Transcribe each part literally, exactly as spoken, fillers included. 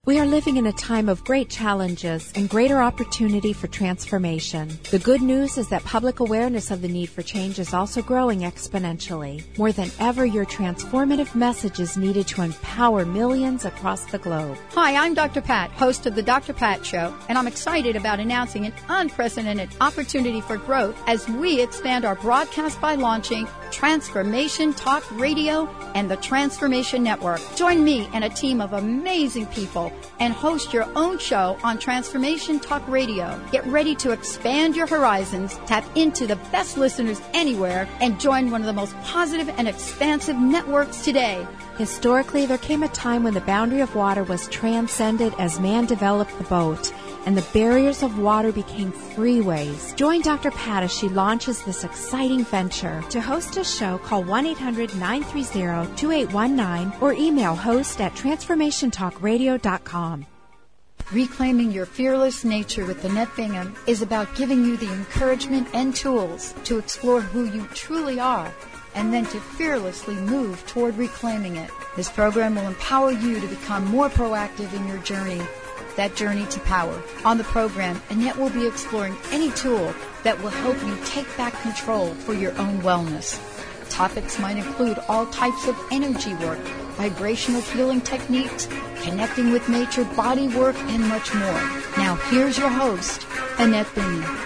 We are living in a time of great challenges and greater opportunity for transformation. The good news is that public awareness of the need for change is also growing exponentially. More than ever, your transformative message is needed to empower millions across the globe. Hi, I'm Doctor Pat, host of the Doctor Pat Show, and I'm excited about announcing an unprecedented opportunity for growth as we expand our broadcast by launching Transformation Talk Radio and the Transformation Network. Join me and a team of amazing people and host your own show on Transformation Talk Radio. Get ready to expand your horizons, tap into the best listeners anywhere, and join one of the most positive and expansive networks today. Historically, there came a time when the boundary of water was transcended as man developed the boat, and the barriers of water became freeways. Join Doctor Pat as she launches this exciting venture. To host a show, call one eight hundred nine three zero two eight one nine or email host at transformation talk radio dot com. Reclaiming your fearless nature with Annette Bingham is about giving you the encouragement and tools to explore who you truly are and then to fearlessly move toward reclaiming it. This program will empower you to become more proactive in your journey, that journey to power. On the program, Annette will be exploring any tool that will help you take back control for your own wellness. Topics might include all types of energy work, vibrational healing techniques, connecting with nature, body work, and much more. Now, here's your host, Annette Bingham.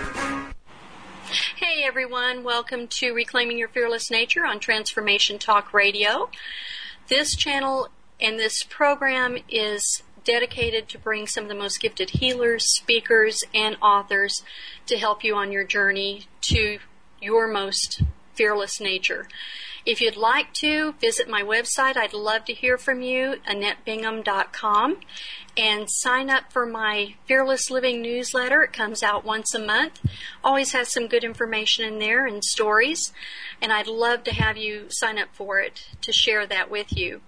Hey everyone, welcome to Reclaiming Your Fearless Nature on Transformation Talk Radio. This channel and this program is dedicated to bring some of the most gifted healers, speakers, and authors to help you on your journey to your most fearless nature. If you'd like to, visit my website. I'd love to hear from you, annette bingham dot com, and sign up for my Fearless Living newsletter. It comes out once a month. Always has some good information in there and stories, and I'd love to have you sign up for it to share that with you.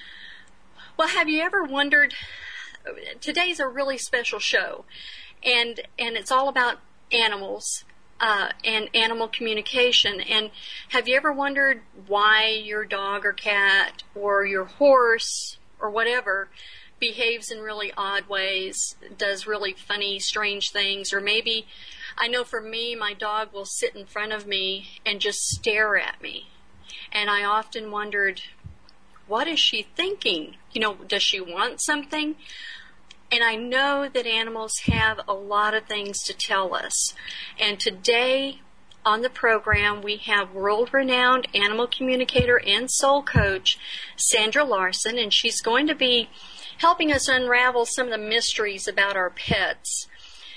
Well, have you ever wondered, today's a really special show, and and it's all about animals uh, and animal communication. And have you ever wondered why your dog or cat or your horse or whatever behaves in really odd ways, does really funny, strange things? Or maybe, I know for me, my dog will sit in front of me and just stare at me. And I often wondered, what is she thinking? You know, does she want something? And I know that animals have a lot of things to tell us. And today on the program, we have world-renowned animal communicator and soul coach, Sandra Larson, and she's going to be helping us unravel some of the mysteries about our pets.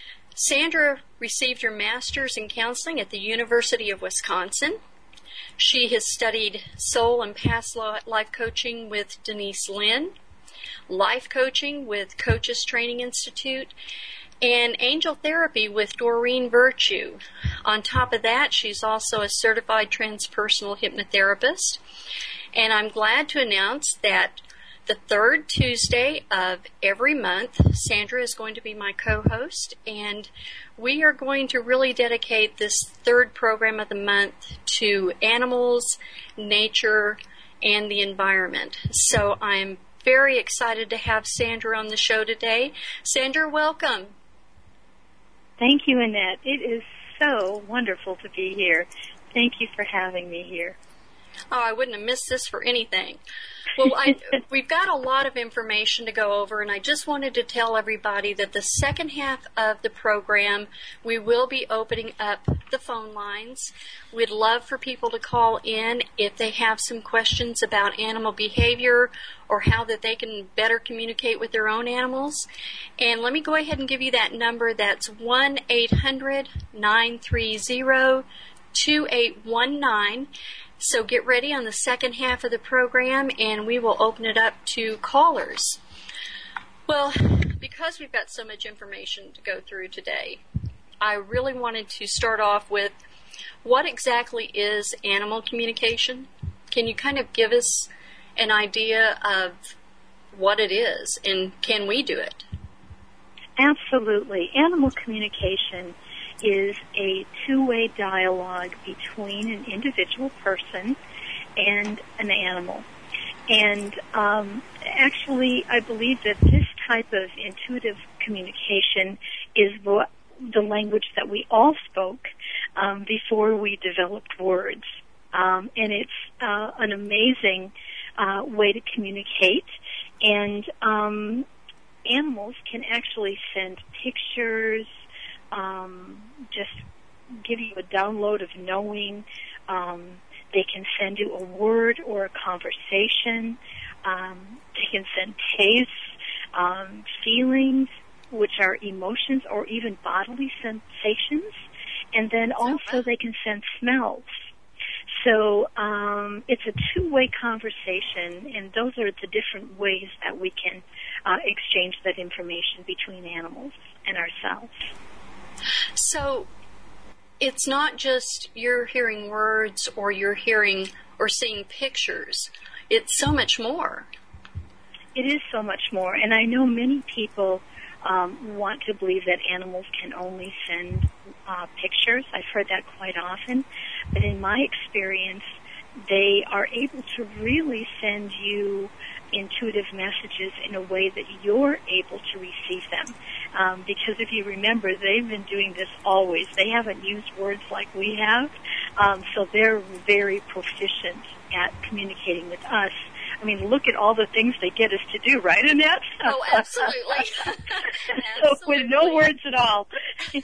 Sandra received her master's in counseling at the University of Wisconsin. She has studied soul and past life coaching with Denise Linn, life coaching with Coaches Training Institute, and angel therapy with Doreen Virtue. On top of that, she's also a certified transpersonal hypnotherapist. And I'm glad to announce that the third Tuesday of every month, Sandra is going to be my co-host, and we are going to really dedicate this third program of the month to animals, nature, and the environment. So I'm very excited to have Sandra on the show today. Sandra, welcome. Thank you, Annette. It is so wonderful to be here. Thank you for having me here. Oh, I wouldn't have missed this for anything. Well, I, we've got a lot of information to go over, and I just wanted to tell everybody that the second half of the program, we will be opening up the phone lines. We'd love for people to call in if they have some questions about animal behavior or how that they can better communicate with their own animals. And let me go ahead and give you that number. That's one eight hundred nine three zero two eight one nine. So get ready on the second half of the program, and we will open it up to callers. Well, because we've got so much information to go through today, I really wanted to start off with what exactly is animal communication? Can you kind of give us an idea of what it is, and can we do it? Absolutely. Animal communication is a two-way dialogue between an individual person and an animal. And um, actually, I believe that this type of intuitive communication is what the language that we all spoke um, before we developed words. Um, and it's uh, an amazing uh, way to communicate. And um, animals can actually send pictures, um, just give you a download of knowing. Um, they can send you a word or a conversation. Um, they can send tastes, um, feelings, which are emotions or even bodily sensations. And then also they can send smells. So um, it's a two-way conversation, and those are the different ways that we can uh, exchange that information between animals and ourselves. So it's not just you're hearing words or you're hearing or seeing pictures. It's so much more. It is so much more, and I know many people um, want to believe that animals can only send uh, pictures. I've heard that quite often, but in my experience, they are able to really send you intuitive messages in a way that you're able to receive them. Um, because if you remember, they've been doing this always. They haven't used words like we have, um, so they're very proficient at communicating with us. I mean, look at all the things they get us to do, right, Annette? Oh, absolutely. So with no words at all. So,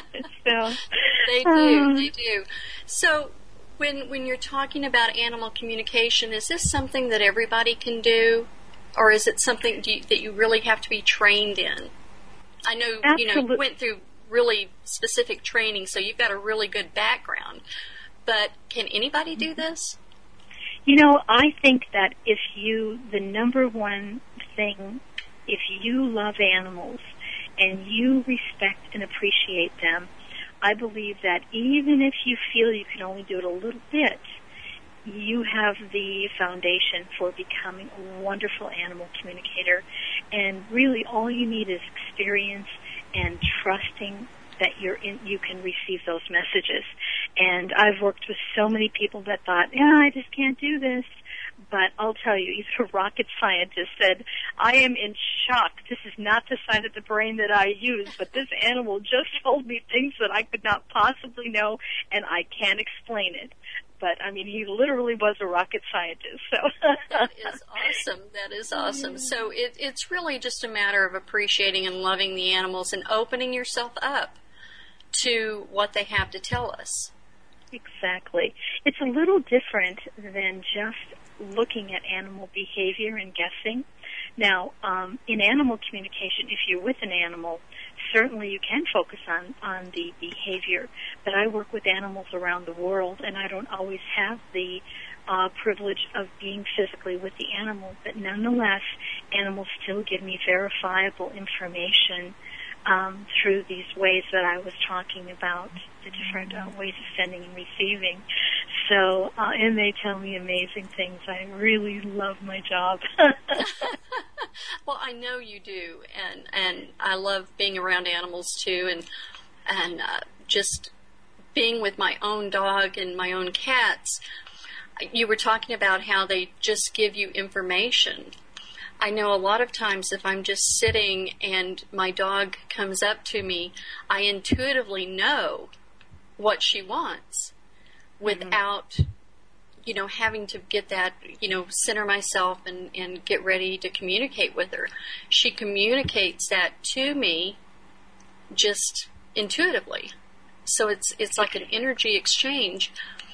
they do, um, they do. So when when you're talking about animal communication, is this something that everybody can do, or is it something do you, that you really have to be trained in? I know Absolutely. you know you went through really specific training, so you've got a really good background. But can anybody do this? You know, I think that if you, the number one thing, if you love animals and you respect and appreciate them, I believe that even if you feel you can only do it a little bit, you have the foundation for becoming a wonderful animal communicator. And really all you need is experience and trusting that you're in, you can receive those messages. And I've worked with so many people that thought, yeah, I just can't do this. But I'll tell you, even a rocket scientist said, I am in shock. This is not the side of the brain that I use, but this animal just told me things that I could not possibly know, and I can't explain it. But, I mean, he literally was a rocket scientist. So that is awesome. That is awesome. So it, it's really just a matter of appreciating and loving the animals and opening yourself up to what they have to tell us. Exactly. It's a little different than just looking at animal behavior and guessing. Now, um, in animal communication, if you're with an animal, certainly you can focus on, on the behavior. But I work with animals around the world, and I don't always have the uh, privilege of being physically with the animal. But nonetheless, animals still give me verifiable information Um, through these ways that I was talking about, the different uh, ways of sending and receiving. So, uh, and they tell me amazing things. I really love my job. Well, I know you do, and and I love being around animals too, and and uh, just being with my own dog and my own cats. You were talking about how they just give you information. I know a lot of times if I'm just sitting and my dog comes up to me, I intuitively know what she wants without, mm-hmm. you know, having to get that, you know, center myself and, and get ready to communicate with her. She communicates that to me just intuitively. So it's it's like an energy exchange.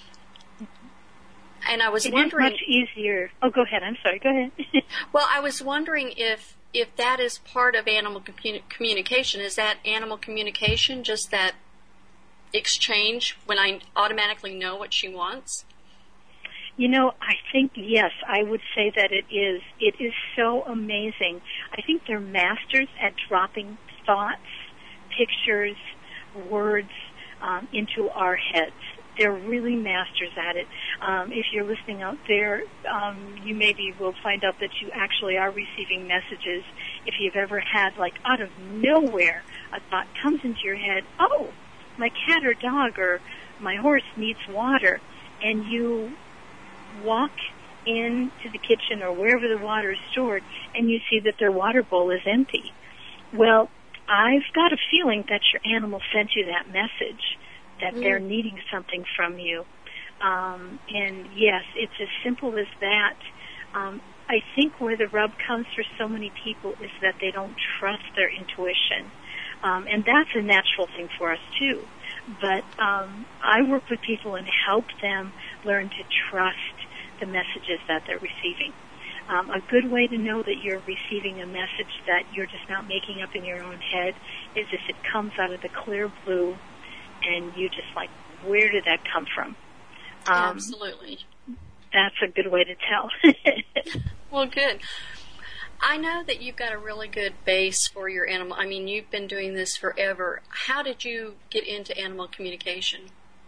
And I was it wondering, is much easier. Oh, go ahead. I'm sorry. Go ahead. Well, I was wondering if if that is part of animal commun- communication. Is that animal communication just that exchange when I automatically know what she wants? You know, I think yes. I would say that it is. It is so amazing. I think they're masters at dropping thoughts, pictures, words um, into our heads. They're really masters at it. Um, if you're listening out there, um, you maybe will find out that you actually are receiving messages. If you've ever had, like, out of nowhere, a thought comes into your head, oh, my cat or dog or my horse needs water, and you walk into the kitchen or wherever the water is stored, and you see that their water bowl is empty. Well, I've got a feeling that your animal sent you that message, that mm. they're needing something from you. Um, and yes, it's as simple as that. Um, I think where the rub comes for so many people is that they don't trust their intuition. Um, and that's a natural thing for us too. But um, I work with people and help them learn to trust the messages that they're receiving. Um, a good way to know that you're receiving a message that you're just not making up in your own head is if it comes out of the clear blue and you just like, where did that come from? Um, Absolutely. That's a good way to tell. Well, good. I know that you've got a really good base for your animal. I mean, you've been doing this forever. How did you get into animal communication?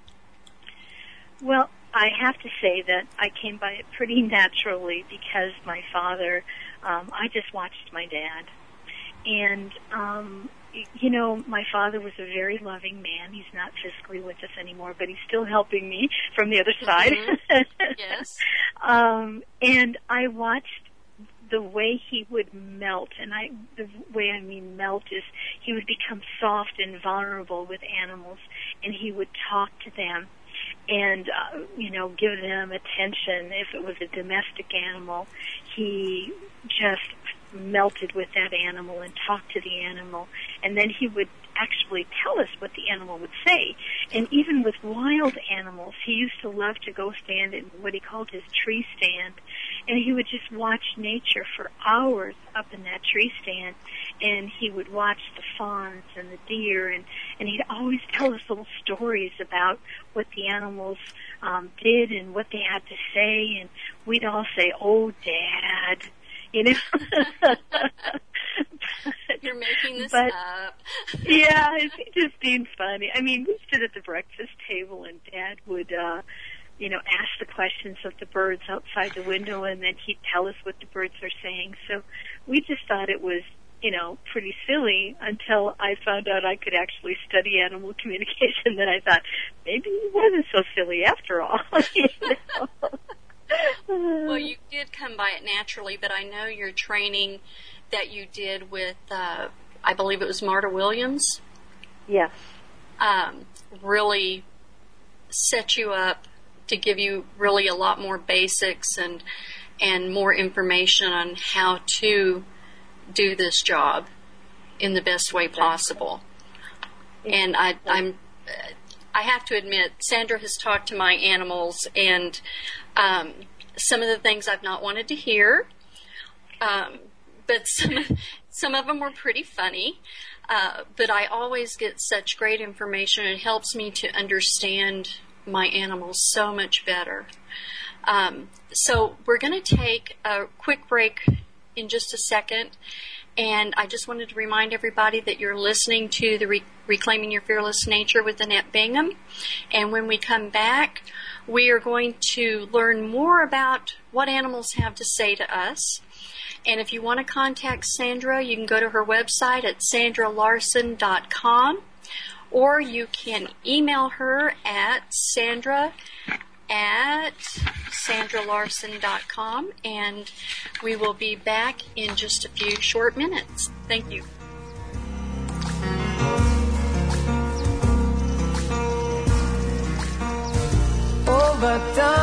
Well, I have to say that I came by it pretty naturally because my father, um, I just watched my dad. And, um, you know, my father was a very loving man. He's not physically with us anymore, but he's still helping me from the other side. Mm-hmm. Yes. um, and I watched the way he would melt, and I, the way I mean melt is he would become soft and vulnerable with animals, and he would talk to them and, uh, you know, give them attention. If it was a domestic animal, he just melted with that animal and talked to the animal, and then he would actually tell us what the animal would say. And even with wild animals, he used to love to go stand in what he called his tree stand, and he would just watch nature for hours up in that tree stand, and he would watch the fawns and the deer, and, and he'd always tell us little stories about what the animals um, did and what they had to say, and we'd all say, "Oh, Dad," you know. You're making this but, up. Yeah, it's just being funny. I mean, we sit at the breakfast table, and Dad would, uh, you know, ask the questions of the birds outside the window, and then he'd tell us what the birds are saying. So we just thought it was, you know, pretty silly until I found out I could actually study animal communication. Then I thought, maybe it wasn't so silly after all. You know? Well, you did come by it naturally, but I know your training that you did with, uh, I believe it was Marta Williams. Yes. Um, really set you up to give you really a lot more basics and and more information on how to do this job in the best way possible. And I, I'm, I have to admit, Sandra has talked to my animals, and um, some of the things I've not wanted to hear. Um, But some, some of them were pretty funny. Uh, but I always get such great information. It helps me to understand my animals so much better. Um, so we're going to take a quick break in just a second. And I just wanted to remind everybody that you're listening to the Re- Reclaiming Your Fearless Nature with Annette Bingham. And when we come back, we are going to learn more about what animals have to say to us. And if you want to contact Sandra, you can go to her website at sandra larson dot com, or you can email her at sandra at sandra larson dot com, and we will be back in just a few short minutes. Thank you. Over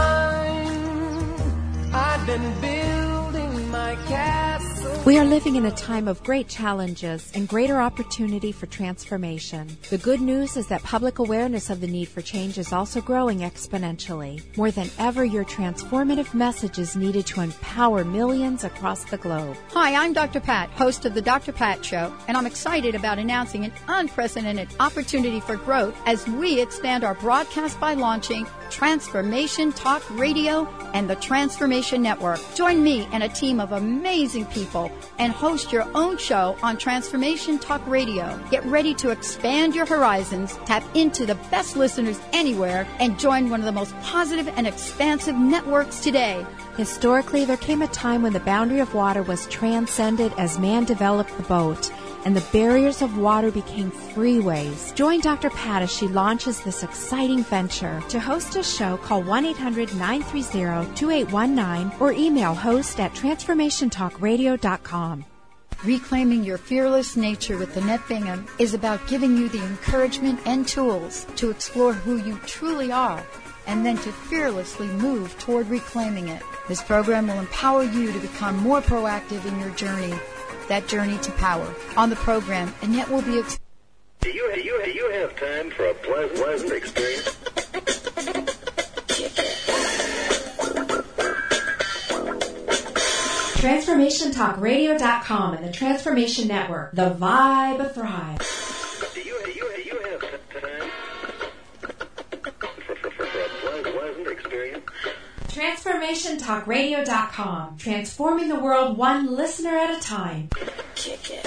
time, I've been building my castle. We are living in a time of great challenges and greater opportunity for transformation. The good news is that public awareness of the need for change is also growing exponentially. More than ever, your transformative message is needed to empower millions across the globe. Hi, I'm Doctor Pat, host of the Doctor Pat Show, and I'm excited about announcing an unprecedented opportunity for growth as we expand our broadcast by launching Transformation Talk Radio and the Transformation Network. Join me and a team of amazing people and host your own show on Transformation Talk Radio. Get ready to expand your horizons, tap into the best listeners anywhere, and join one of the most positive and expansive networks today. Historically, there came a time when the boundary of water was transcended as man developed the boat, and the barriers of water became freeways. Join Doctor Pat as she launches this exciting venture. To host a show, call one eight hundred nine three zero two eight one nine or email host at transformation talk radio dot com. Reclaiming your fearless nature with Annette Bingham is about giving you the encouragement and tools to explore who you truly are and then to fearlessly move toward reclaiming it. This program will empower you to become more proactive in your journey, that journey to power. On the program, Annette will be... Ex- do, you, do, you, do you have time for a pleasant, pleasant experience? transformation talk radio dot com and the Transformation Network, the vibe of Thrive. Do you, do you, do you have time for, for, for, for a pleasant, pleasant experience? transformation talk radio dot com, transforming the world one listener at a time. Kick it.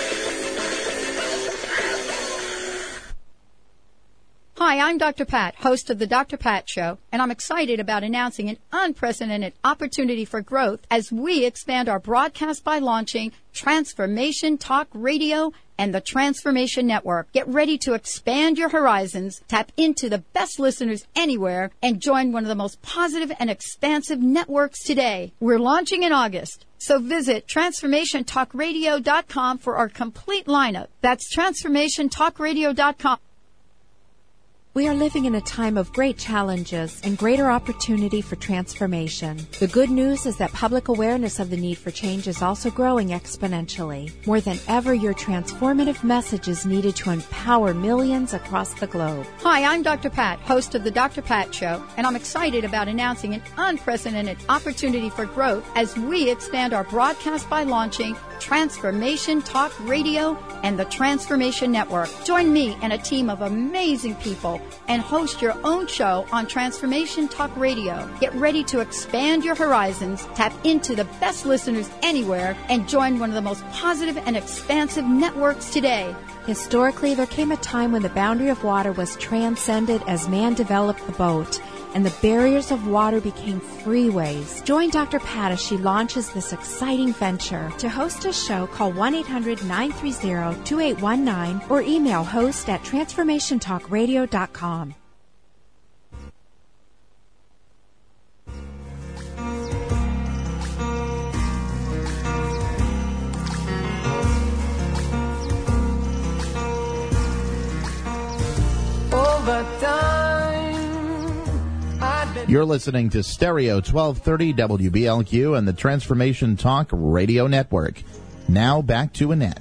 Hi, I'm Doctor Pat, host of the Doctor Pat Show, and I'm excited about announcing an unprecedented opportunity for growth as we expand our broadcast by launching Transformation Talk Radio and the Transformation Network. Get ready to expand your horizons, tap into the best listeners anywhere, and join one of the most positive and expansive networks today. We're launching in August, so visit transformation talk radio dot com for our complete lineup. That's transformation talk radio dot com. We are living in a time of great challenges and greater opportunity for transformation. The good news is that public awareness of the need for change is also growing exponentially. More than ever, your transformative message is needed to empower millions across the globe. Hi, I'm Doctor Pat, host of the Doctor Pat Show, and I'm excited about announcing an unprecedented opportunity for growth as we expand our broadcast by launching Transformation Talk Radio and the Transformation Network. Join me and a team of amazing people and host your own show on Transformation Talk Radio. Get ready to expand your horizons, tap into the best listeners anywhere, and join one of the most positive and expansive networks today. Historically, there came a time when the boundary of water was transcended as man developed the boat, and the barriers of water became freeways. Join Doctor Pat as she launches this exciting venture. To host a show, call one eight hundred nine three zero two eight one nine or email host at transformation talk radio dot com. Over time. You're listening to Stereo twelve thirty W B L Q and the Transformation Talk Radio Network. Now back to Annette.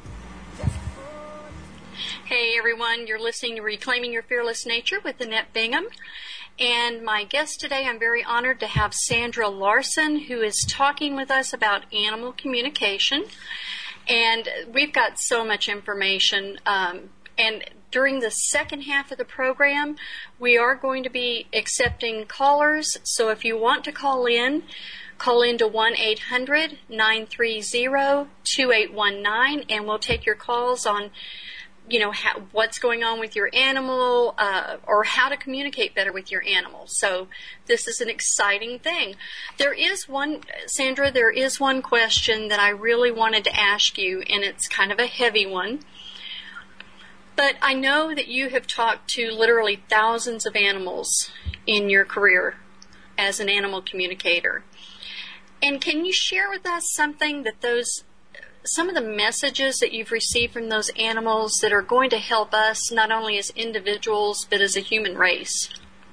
Hey everyone, you're listening to Reclaiming Your Fearless Nature with Annette Bingham. And my guest today, I'm very honored to have Sandra Larson, who is talking with us about animal communication. And we've got so much information. Um, and during the second half of the program, we are going to be accepting callers. So if you want to call in, call in to one eight hundred nine three zero two eight one nine, and we'll take your calls on, you know, how, what's going on with your animal, uh, or how to communicate better with your animal. So this is an exciting thing. There is one, Sandra, there is one question that I really wanted to ask you, and it's kind of a heavy one. But I know that you have talked to literally thousands of animals in your career as an animal communicator. And can you share with us something that those, some of the messages that you've received from those animals that are going to help us not only as individuals but as a human race?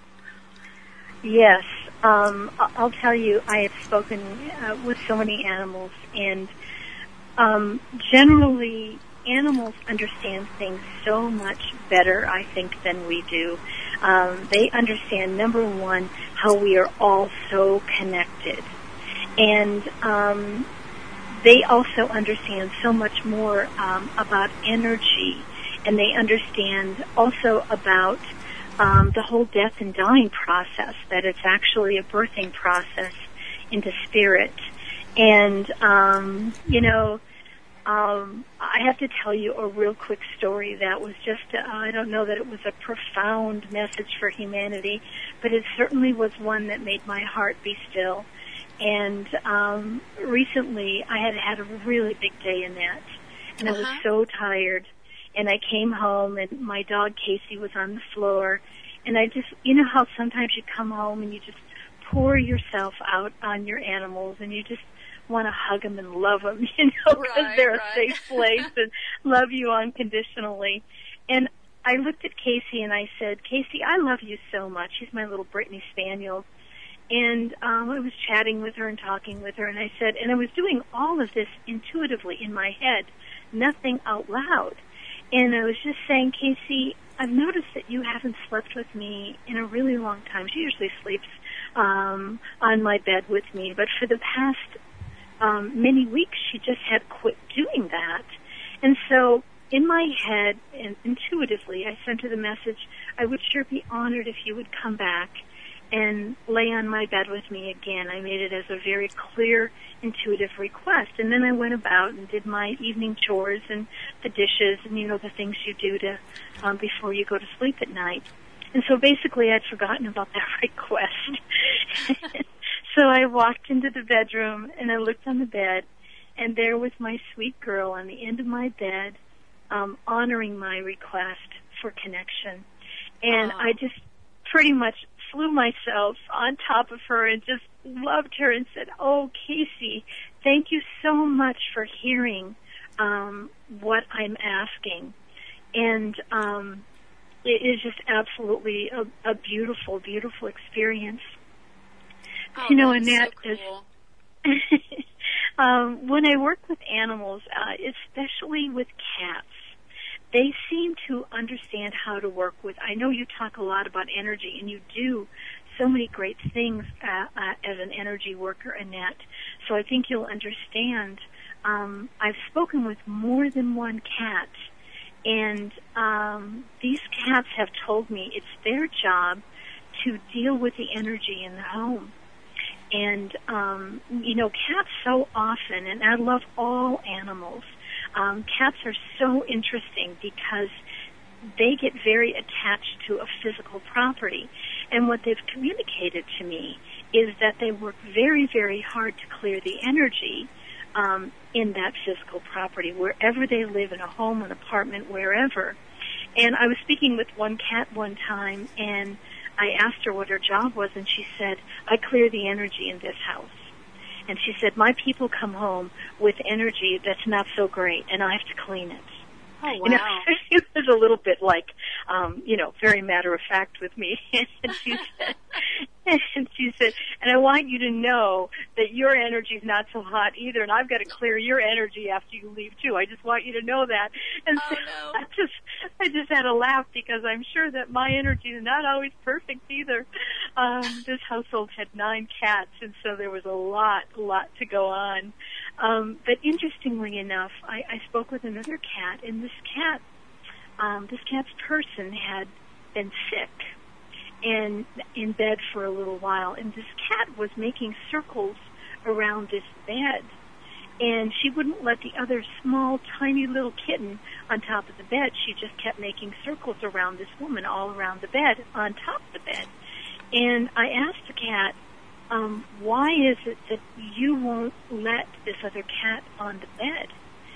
Yes. Um, I'll tell you, I have spoken uh, with so many animals, and um, generally animals understand things so much better, I think, than we do. Um, they understand, number one, how we are all so connected. And um, they also understand so much more um, about energy, and they understand also about um, the whole death and dying process, that it's actually a birthing process into spirit. And, um, you know, Um, I have to tell you a real quick story that was just, uh, I don't know that it was a profound message for humanity, but it certainly was one that made my heart be still. And um, recently I had had a really big day in that. and uh-huh. I was so tired. And I came home, and my dog Casey was on the floor, and I just, you know how sometimes you come home and you just pour yourself out on your animals, and you just want to hug them and love them, you know, because right, they're a right. safe place and love you unconditionally. And I looked at Casey and I said, Casey, I love you so much. She's my little Brittany Spaniel. And um, I was chatting with her and talking with her, and I said, and I was doing all of this intuitively in my head, nothing out loud. And I was just saying, Casey, I've noticed that you haven't slept with me in a really long time. She usually sleeps um, on my bed with me, but for the past um, many weeks, she just had quit doing that. And so in my head, and intuitively, I sent her the message, I would sure be honored if you would come back and lay on my bed with me again. I made it as a very clear, intuitive request. And then I went about and did my evening chores and the dishes and, you know, the things you do to um, before you go to sleep at night. And so basically I'd forgotten about that request. So I walked into the bedroom and I looked on the bed, and there was my sweet girl on the end of my bed um, honoring my request for connection. And Aww. I just pretty much flew myself on top of her and just loved her and said, oh, Casey, thank you so much for hearing um, what I'm asking. And um, it is just absolutely a, a beautiful, beautiful experience. Oh, you know, that's Annette, so cool. is, um, when I work with animals, uh, especially with cats, they seem to understand how to work with. I know you talk a lot about energy, and you do so many great things uh, uh, as an energy worker, Annette. So I think you'll understand. Um, I've spoken with more than one cat, and um, these cats have told me it's their job to deal with the energy in the home. And, um, you know, cats so often, and I love all animals, Um, cats are so interesting because they get very attached to a physical property. And what they've communicated to me is that they work very, very hard to clear the energy um, in that physical property, wherever they live, in a home, an apartment, wherever. And I was speaking with one cat one time, and I asked her what her job was, and she said, I clear the energy in this house. And she said, my people come home with energy that's not so great, and I have to clean it. Oh, wow. You know, it was a little bit like, um, you know, very matter-of-fact with me. and she said, and she said, and I want you to know that your energy's not so hot either, and I've got to clear your energy after you leave, too. I just want you to know that. And oh, so no. I just, I just had to laugh because I'm sure that my energy is not always perfect either. Um, this household had nine cats, and so there was a lot, a lot to go on. Um, but interestingly enough, I, I spoke with another cat, and this cat, um, this cat's person had been sick and in bed for a little while, and this cat was making circles around this bed, and she wouldn't let the other small, tiny little kitten on top of the bed. She just kept making circles around this woman all around the bed, on top of the bed. And I asked the cat, um, why is it that you won't let this other cat on the bed?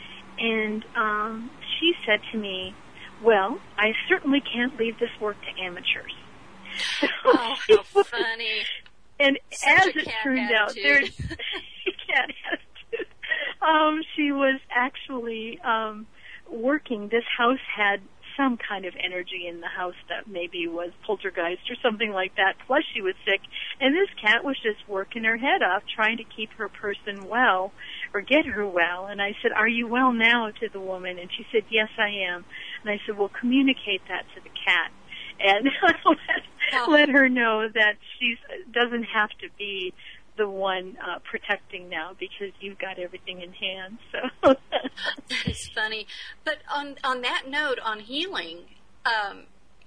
And um, she said to me, well, I certainly can't leave this work to amateurs. So oh, how funny. And Such as a it cat turned out, attitude. there's cat attitude. Um, she was actually um, working. This house had some kind of energy in the house that maybe was poltergeist or something like that. Plus she was sick, and this cat was just working her head off trying to keep her person well or get her well. And I said, are you well now, to the woman? And she said, yes, I am. And I said, well, communicate that to the cat. And let, oh. let her know that she doesn't have to be the one uh, protecting now, because you've got everything in hand. So that is funny. But on on that note, on healing, um,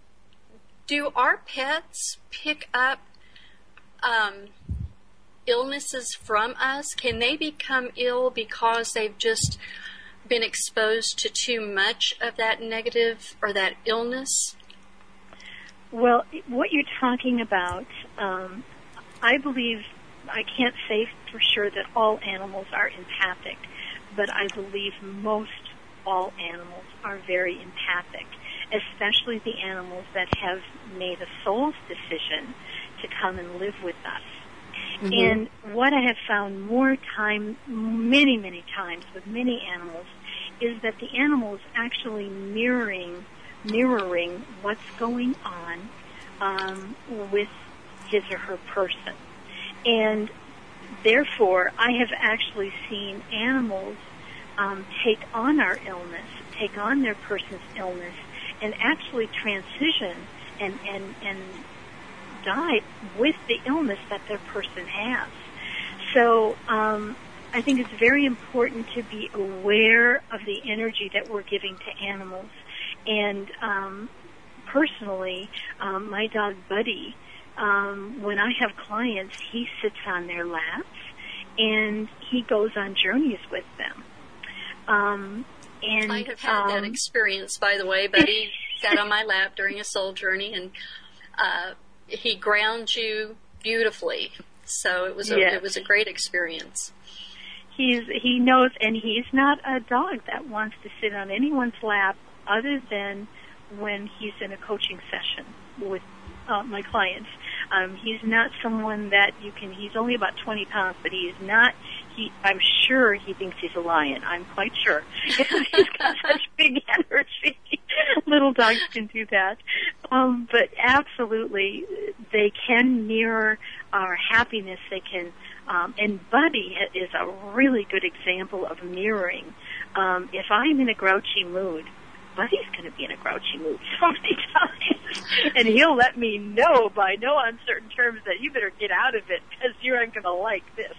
do our pets pick up um, illnesses from us? Can they become ill because they've just been exposed to too much of that negative or that illness? Well, what you're talking about, um, I believe, I can't say for sure that all animals are empathic, but I believe most all animals are very empathic, especially the animals that have made a soul's decision to come and live with us. Mm-hmm. And what I have found more time, many, many times with many animals, is that the animal is actually mirroring, mirroring what's going on um, with his or her person. And therefore, I have actually seen animals um, take on our illness, take on their person's illness, and actually transition and, and, and die with the illness that their person has. So um, I think it's very important to be aware of the energy that we're giving to animals. And um, personally, um, my dog Buddy, um, when I have clients, he sits on their laps and he goes on journeys with them. Um, and I have had um, that experience, by the way. Buddy sat on my lap during a soul journey, and uh, he grounds you beautifully. So it was a, yes. it was a great experience. He's he knows, and he's not a dog that wants to sit on anyone's lap other than when he's in a coaching session with uh, my clients. Um, he's not someone that you can. He's only about twenty pounds, but he is not. He, I'm sure he thinks he's a lion. I'm quite sure. He's got such big energy. Little dogs can do that. Um, but absolutely, they can mirror our happiness. They can, um, and Buddy is a really good example of mirroring. Um, if I'm in a grouchy mood, Buddy's going to be in a grouchy mood so many times, and he'll let me know by no uncertain terms that you better get out of it because you aren't going to like this.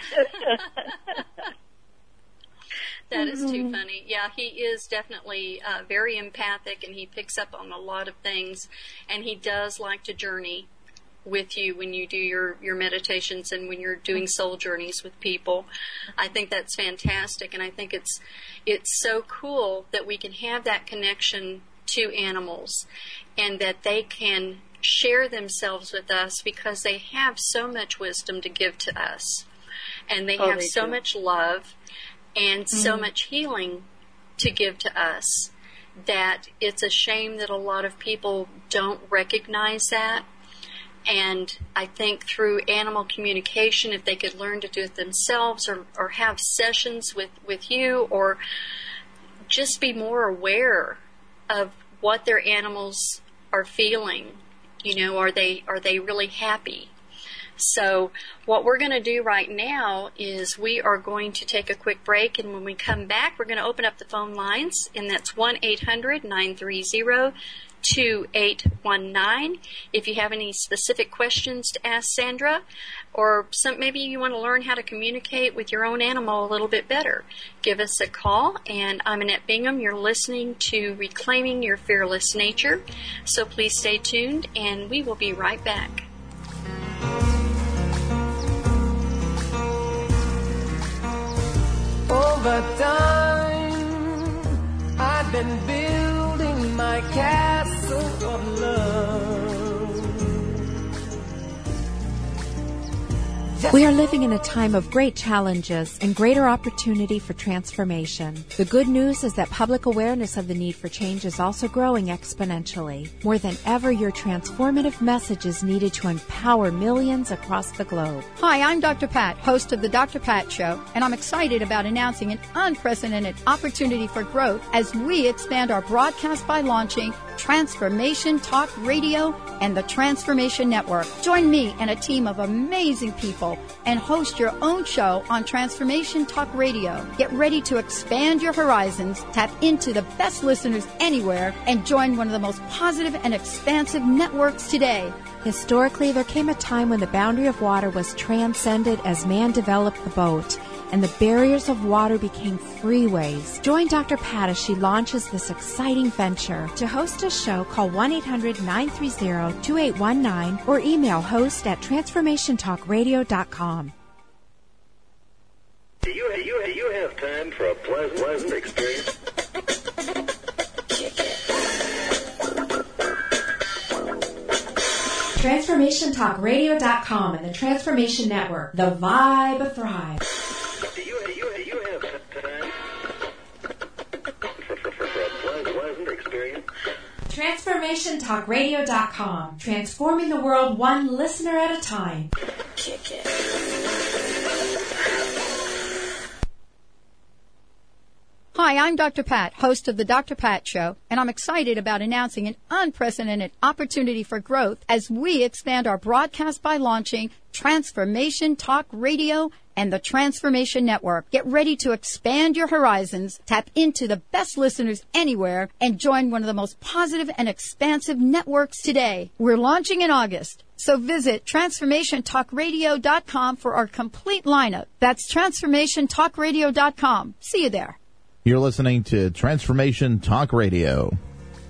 That is too funny. Yeah, he is definitely uh, very empathic, and he picks up on a lot of things, and he does like to journey with you when you do your, your meditations and when you're doing soul journeys with people. I think that's fantastic, and I think it's it's so cool that we can have that connection to animals and that they can share themselves with us because they have so much wisdom to give to us, and they oh, have they so do. much love and mm-hmm. so much healing to give to us that it's a shame that a lot of people don't recognize that. And I think through animal communication, if they could learn to do it themselves or, or have sessions with, with you or just be more aware of what their animals are feeling, you know, are they are they really happy? So what we're going to do right now is we are going to take a quick break, and when we come back, we're going to open up the phone lines, and that's one eight hundred nine three zero two eight one nine. If you have any specific questions to ask Sandra, or some, maybe you want to learn how to communicate with your own animal a little bit better, give us a call. And I'm Annette Bingham. You're listening to Reclaiming Your Fearless Nature. So please stay tuned, and we will be right back. Over time, I've been building my castle of love. We are living in a time of great challenges and greater opportunity for transformation. The good news is that public awareness of the need for change is also growing exponentially. More than ever, your transformative message is needed to empower millions across the globe. Hi, I'm Doctor Pat, host of the Doctor Pat Show, and I'm excited about announcing an unprecedented opportunity for growth as we expand our broadcast by launching Transformation Talk Radio and the Transformation Network. Join me and a team of amazing people and host your own show on Transformation Talk Radio. Get ready to expand your horizons, tap into the best listeners anywhere, and join one of the most positive and expansive networks today. Historically, there came a time when the boundary of water was transcended as man developed the boat, and the barriers of water became freeways. Join Doctor Pat as she launches this exciting venture. To host a show, call one eight hundred nine three zero two eight one nine or email host at transformation talk radio dot com. Do you, do you, do you have time for a pleasant, pleasant experience? transformation talk radio dot com and the Transformation Network, the vibe of Thrive. Do you, do you, do you have time? pleasant experience. Transformation Talk Radio dot com. Transforming the world one listener at a time. Kick it. Hi, I'm Doctor Pat, host of the Doctor Pat Show, and I'm excited about announcing an unprecedented opportunity for growth as we expand our broadcast by launching Transformation Talk Radio and the Transformation Network. Get ready to expand your horizons, tap into the best listeners anywhere, and join one of the most positive and expansive networks today. We're launching in August, so visit Transformation Talk Radio dot com for our complete lineup. That's Transformation Talk Radio dot com. See you there. You're listening to Transformation Talk Radio.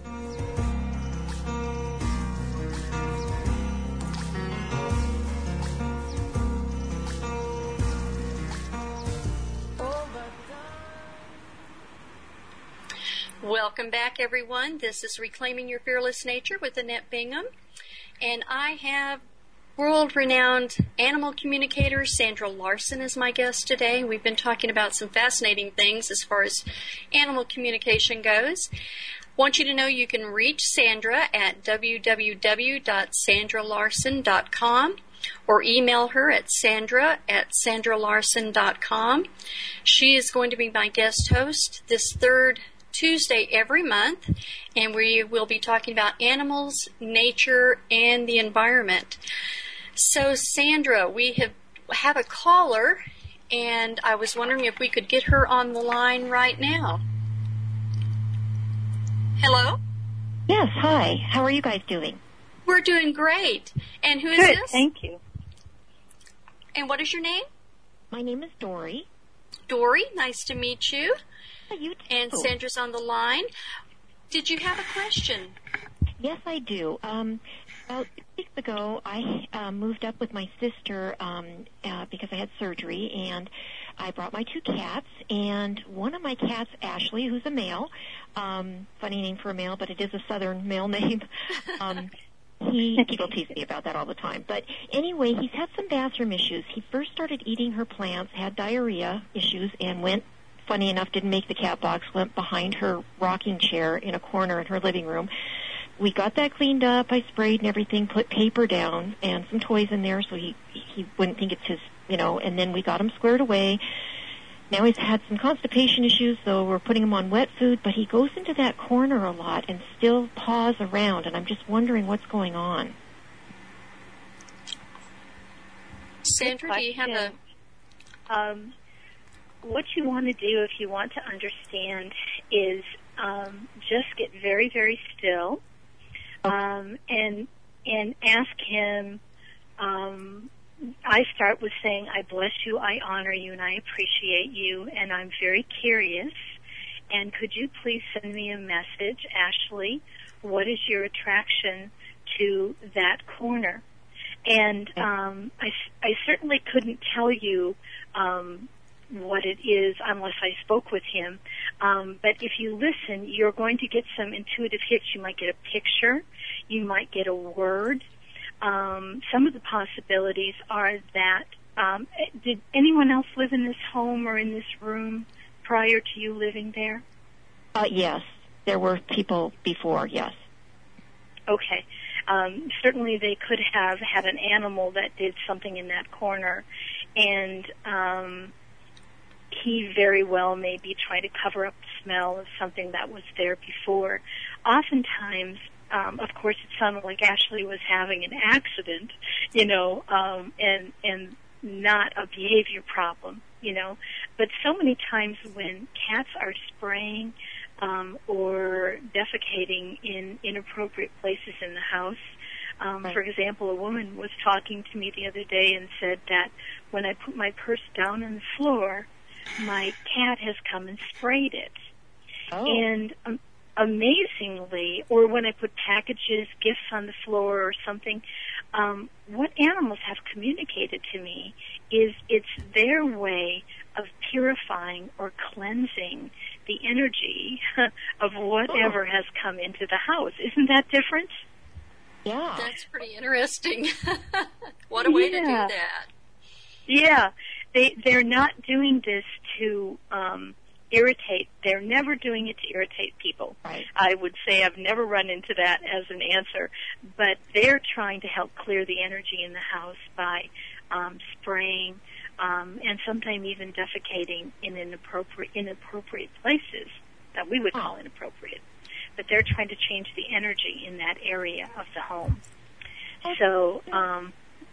Welcome back, everyone. This is Reclaiming Your Fearless Nature with Annette Bingham. And I have world-renowned animal communicator Sandra Larson as my guest today. We've been talking about some fascinating things as far as animal communication goes. Want you to know you can reach Sandra at w w w dot sandra larson dot com or email her at sandra at sandra larson dot com. She is going to be my guest host this third Tuesday every month, and we will be talking about animals, nature, and the environment. So, Sandra, we have have a caller, and I was wondering if we could get her on the line right now. Hello? Yes, hi. How are you guys doing? We're doing great. And who is Good, this? thank you. And what is your name? My name is Dory. Dory, nice to meet you. You too. And Sandra's on the line. Did you have a question? Yes, I do. Um, about two weeks ago, I uh, moved up with my sister um, uh, because I had surgery, and I brought my two cats, and one of my cats, Ashley, who's a male, um, funny name for a male, but it is a southern male name, um, he, people tease me about that all the time. But anyway, he's had some bathroom issues. He first started eating her plants, had diarrhea issues, and went, funny enough, didn't make the cat box, went behind her rocking chair in a corner in her living room. We got that cleaned up. I sprayed and everything, put paper down and some toys in there so he he wouldn't think it's his, you know, and then we got him squared away. Now he's had some constipation issues, so we're putting him on wet food, but he goes into that corner a lot and still paws around, and I'm just wondering what's going on. Sandra, do you have a... Um, what you want to do if you want to understand is um, just get very, very still um, and and ask him. Um, I start with saying, I bless you, I honor you, and I appreciate you, and I'm very curious. And could you please send me a message, Ashley? What is your attraction to that corner? And um, I, I certainly couldn't tell you um, what it is unless I spoke with him. Um, but if you listen, you're going to get some intuitive hits. You might get a picture. You might get a word. Um, some of the possibilities are that, um, did anyone else live in this home or in this room prior to you living there? Uh, yes, there were people before, yes. Okay. Um, certainly they could have had an animal that did something in that corner, and um, he very well may be trying to cover up the smell of something that was there before. Oftentimes, Um, of course, it sounded like Ashley was having an accident, you know, um, and and not a behavior problem, you know. But so many times when cats are spraying um, or defecating in inappropriate places in the house, um, right. For example, a woman was talking to me the other day and said that when I put my purse down on the floor, my cat has come and sprayed it. Oh. And um, amazingly, or when I put packages, gifts on the floor or something, um, what animals have communicated to me is it's their way of purifying or cleansing the energy of whatever oh. has come into the house. Isn't that different? Yeah. That's pretty interesting. What a way yeah. to do that. Yeah. They, they're not doing this to um, irritate. They're never doing it to irritate people. Right. I would say I've never run into that as an answer, but they're trying to help clear the energy in the house by um, spraying um, and sometimes even defecating in inappropriate, inappropriate places that we would call Oh. inappropriate. But they're trying to change the energy in that area of the home. So, um,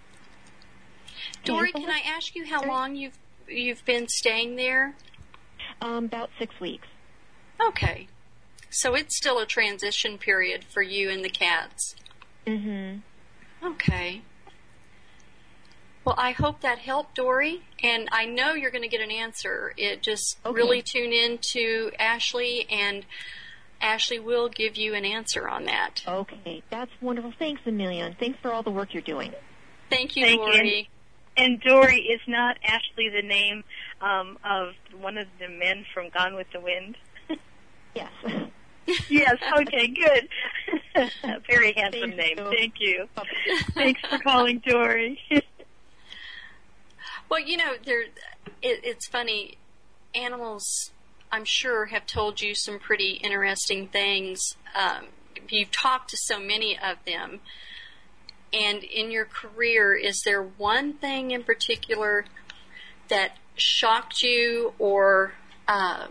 Dory, can I ask you how long you've you've been staying there? Um, about six weeks. Okay. So it's still a transition period for you and the cats. Mm-hmm. Okay. Well, I hope that helped, Dory, and I know you're going to get an answer. It just Okay. really tune in to Ashley, and Ashley will give you an answer on that. Okay, that's wonderful. Thanks a million. Thanks for all the work you're doing. Thank you, Thank you. Dory. and Dory is not Ashley the name um, of one of the men from Gone with the Wind? Yes. Yes, okay, good. Very handsome Thank name. you. Thank you. Thanks for calling, Dory. Well, you know, there. It, it's funny. Animals, I'm sure, have told you some pretty interesting things. Um, you've talked to so many of them. And in your career, is there one thing in particular that shocked you or um,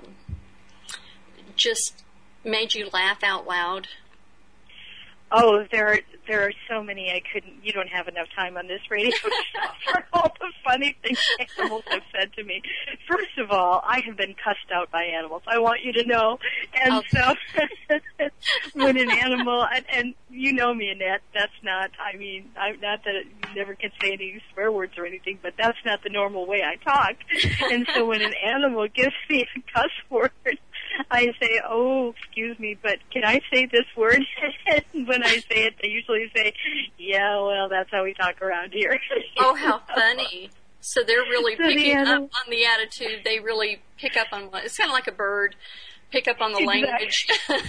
just made you laugh out loud? Oh, there are there are so many. I couldn't. You don't have enough time on this radio show for all the funny things animals have said to me. First of all, I have been cussed out by animals. I want you to know. And Okay. so, when an animal and, and you know me, Annette, that's not. I mean, I'm not that you never can say any swear words or anything, but that's not the normal way I talk. And so, when an animal gives me a cuss word, I say, "Oh, excuse me, but can I say this word?" And when I say it, they usually say, "Yeah, well, that's how we talk around here." Oh, how funny. So they're really So the picking up animal- on the attitude. They really pick up on what, it's kind of like a bird, pick up on the language.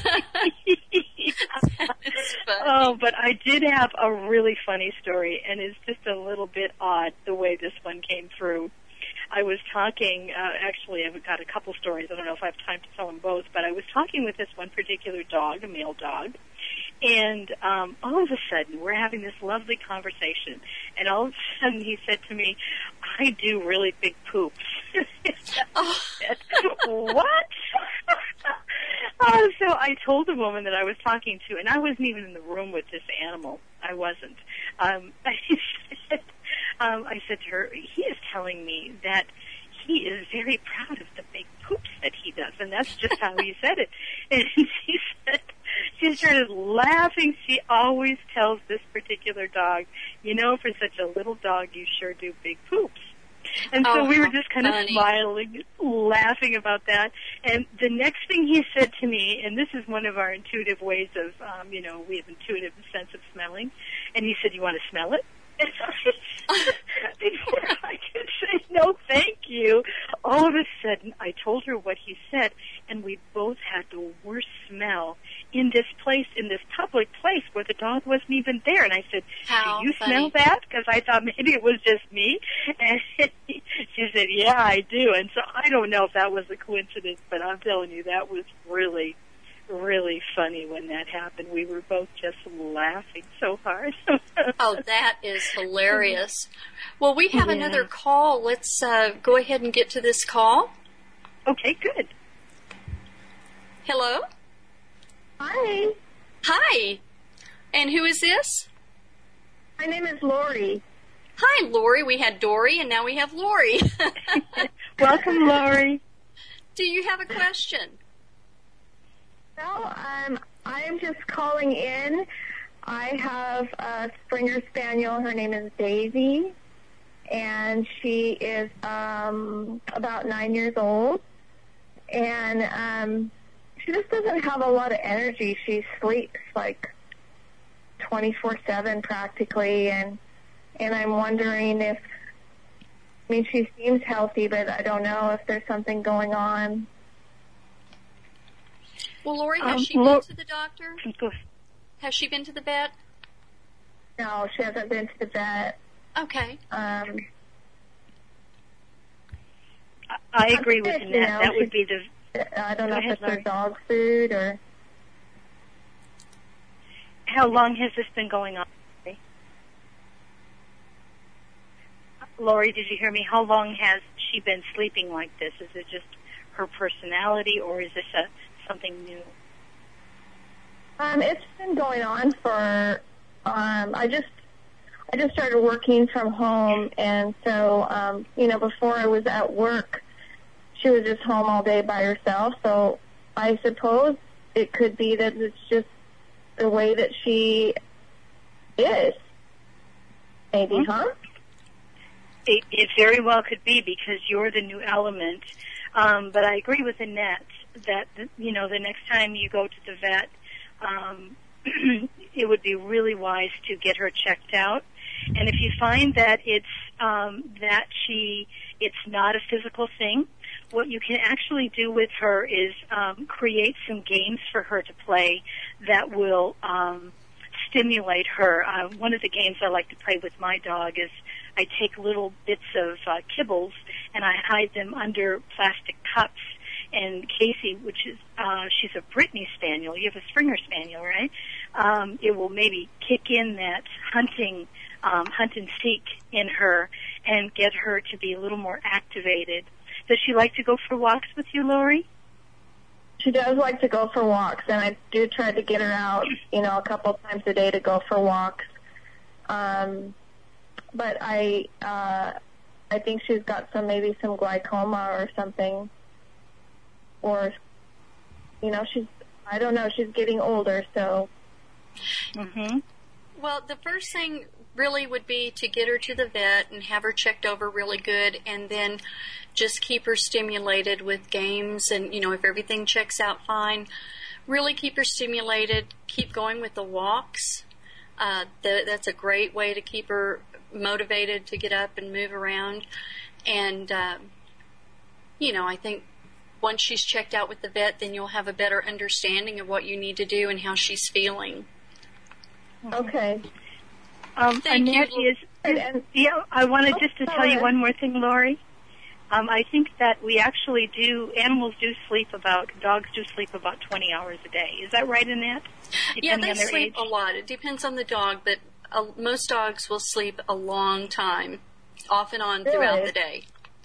It's funny. Oh, but I did have a really funny story, and it's just a little bit odd the way this one came through. I was talking, uh, actually I've got a couple stories, I don't know if I have time to tell them both, but I was talking with this one particular dog, a male dog, and um, all of a sudden we're having this lovely conversation, and all of a sudden he said to me, "I do really big poops." Oh. What? Oh, so I told the woman that I was talking to, and I wasn't even in the room with this animal. I wasn't. Um, I said, um, I said to her, "He is telling me that he is very proud of the big poops that he does," and that's just how he said it. And she said, she started laughing. She always tells this particular dog, "You know, for such a little dog, you sure do big poops." And so Oh, we were how just kind funny. of smiling, laughing about that. And the next thing he said to me, and this is one of our intuitive ways of, um, you know, we have intuitive sense of smelling. And he said, "You want to smell it?" And I, before I could say no, thank you, all of a sudden I told her what he said, and we both had the worst smell in this place, in this public place where the dog wasn't even there. And I said, How "Do you funny. smell that?" Because I thought maybe it was just me. And she said, "Yeah, I do." And so I don't know if that was a coincidence, but I'm telling you, that was really, really funny when that happened. We were both just laughing so hard. Oh, that is hilarious. Well, we have Yeah. another call. Let's uh, go ahead and get to this call. Okay, good. Hello? Hi, Hi. And who is this? my name is Lori. Hi, Lori. We had Dory, and now we have Lori. Welcome, Lori. Do you have a question? Well, um, I am just calling in. I have a Springer Spaniel. Her name is Daisy, and she is um, about nine years old. And um, she just doesn't have a lot of energy. She sleeps like twenty-four seven practically, and and I'm wondering if, I mean, she seems healthy, but I don't know if there's something going on. Well, Lori, has Um, she Lo- been to the doctor? Go- Has she been to the vet? No, she hasn't been to the vet. Okay. Um, I agree with You Annette. know, That she- would be the I don't Go know ahead, if it's their Lori. dog food or... How long has this been going on? Lori, did you hear me? How long has she been sleeping like this? Is it just her personality, or is this a something new? Um, it's been going on for... Um, I just... I just started working from home, and so, um, you know, before I was at work, she was just home all day by herself, so I suppose it could be that it's just the way that she is. Maybe, Mm-hmm. huh? It, it very well could be, because you're the new element. Um, but I agree with Annette that, you know, the next time you go to the vet, um, it would be really wise to get her checked out. And if you find that it's um, that she, it's not a physical thing, what you can actually do with her is um, create some games for her to play that will um, stimulate her. Uh, one of the games I like to play with my dog is I take little bits of uh, kibbles and I hide them under plastic cups. And Casey, which is, uh, she's a Brittany Spaniel. You have a Springer Spaniel, right? Um, it will maybe kick in that hunting, um, hunt and seek in her and get her to be a little more activated. Does she like to go for walks with you, Lori? She does like to go for walks, and I do try to get her out, you know, a couple times a day to go for walks. Um, but I, uh, I think she's got some, maybe some glaucoma or something. Or, you know, she's, I don't know, she's getting older, so. Mm-hmm. Well, the first thing really would be to get her to the vet and have her checked over really good, and then just keep her stimulated with games. And, you know, if everything checks out fine, really keep her stimulated. Keep going with the walks. Uh, the, that's a great way to keep her motivated to get up and move around. And, uh, you know, I think once she's checked out with the vet, then you'll have a better understanding of what you need to do and how she's feeling. Okay. Um, Thank Annette you. is, and, yeah, I wanted just to tell you one more thing, Lori. Um, I think that we actually do, animals do sleep about, dogs do sleep about twenty hours a day. Is that right, Annette? Yeah, they on their sleep age? a lot. It depends on the dog, but uh, most dogs will sleep a long time, off and on throughout Really? the day.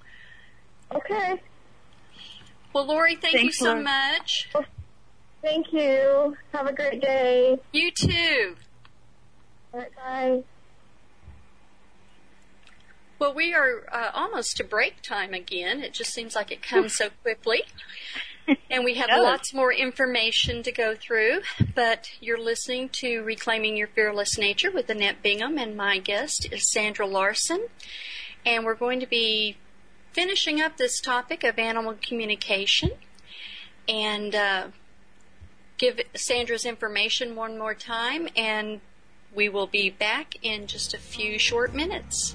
Okay. Well, Lori, thank Thanks, you so Lori. much. Thank you. Have a great day. You too. All right, bye. Well, we are uh, almost to break time again. It just seems like it comes so quickly. And we have It does. lots more information to go through. But you're listening to Reclaiming Your Fearless Nature with Annette Bingham, and my guest is Sandra Larson. And we're going to be finishing up this topic of animal communication. And uh, give Sandra's information one more time, and we will be back in just a few short minutes.